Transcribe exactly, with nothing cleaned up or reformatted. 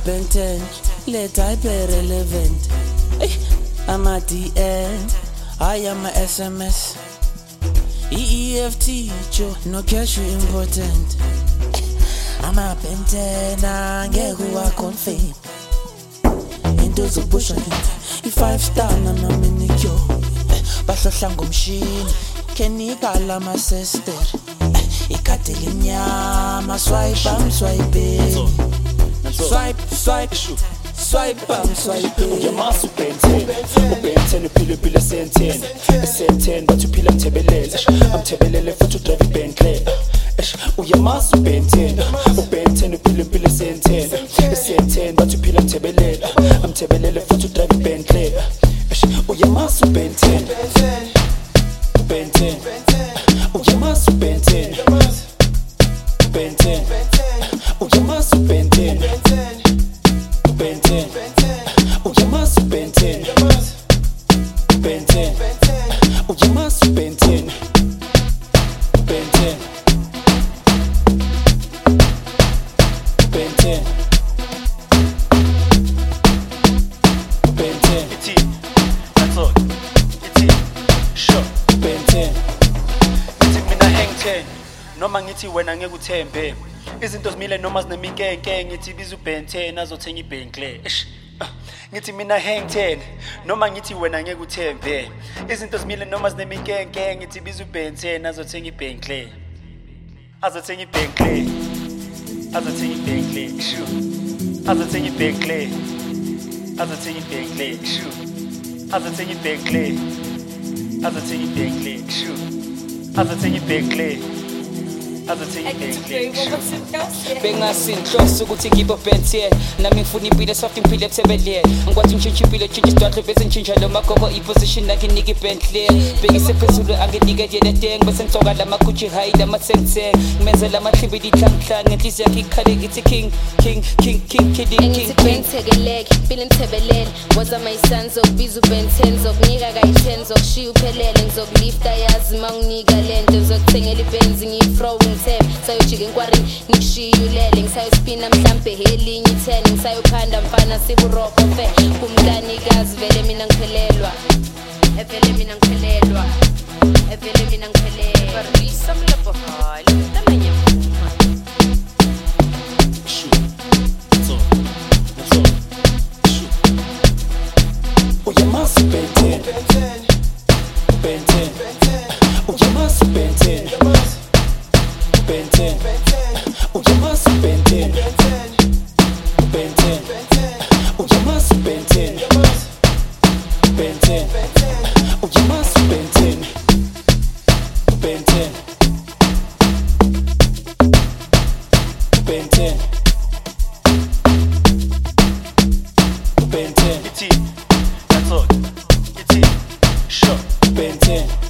Ben ten, let hyper relevant. I'm a D N, I am a S M S. E E F T, Joe, no cash you important. I'm a Ben ten, I get who I confirm. Into the bush and I five star na na minikyo. Bahlohla ngomshini, kenikala ma sister. Ikatele nyama swipe am swipe. Swipe swipe swipe am swipe. Uyamasu Ben ten, Ben ten upila pila senten. Senten but upila mtebelele. Amtebelele futhi drive Bentley. Uyamasu Ben ten, Ben ten upila pila senten. Senten but upila mtebelele. Amtebelele futhi drive Bentley. Uyamasu Ben ten, Ben ten. Uyamasu Ben ten, Ben ten. Uyamasu Ben ten, Ben ten. Uyamasu Ben ten, Ben ten. Uyamasu Ben ten, Ben ten. Ben ten, Ben ten. Iti, that's all. Iti, sure. Ben ten. Ngithi mina hang ten, noma ngithi wena ngeke uthembe. Izinto zimile noma zineminkenke, ngithi biza uBen ten azothenga iBentley. Ngithi mina hang ten, noma ngithi wena ngeke uthembe. Izinto zimile noma zineminkenke, ngithi biza uBen ten azothenga iBentley. Azothenga iBentley. Azothenga iBentley, sure. Azothenga iBentley. Azothenga iBentley, sure. Azothenga iBentley. Azothenga iBentley, sure. Azothenga iBentley. Azothenga iBentley, sure. Bengasinhloso ukuthi ngibe Ben ten nami ngifuna impilo soft impilo ethebelele ngikwathi ngishintshe impilo tshintshe sidwadlo bese ngishintsha lo magogo iposition nakhe nike Bentley bengise phezulu angenike yena teng bese ngitsoka lama Gucci high lama senseng ngimenze lama hlibidi hlanhla ngenhliziyo yakhe ikhale ngithi king king king king kidding king king tegeleke impilo ethebelele waza my sons zokubiza uBen ten zokunika kayi ten zokushiya uphelele ngizokulifta yazi manginika lento zokuthengela iBenz ngifro sayojika enkwari ngishiyulele ngisayospina mhlambe helinye ten ngisayokhanda mfana siburoko fe kumntanikazi vele mina ngiphelelwa evele mina ngiphelelwa evele mina ngiphelelwa barisa mlapho hali tamanye mfuma Shoot. That's all. That's all. Shoot. Uyamasu Ben ten, Ben ten. Uyamasu Ben ten, Ben ten. Uyamasu Ben ten, Ben ten. Uyamasu Ben ten, Ben ten. Uyamasu Ben ten, Ben ten. Ben ten. Ben ten. Iti, that's all. Iti, sure. Ben ten.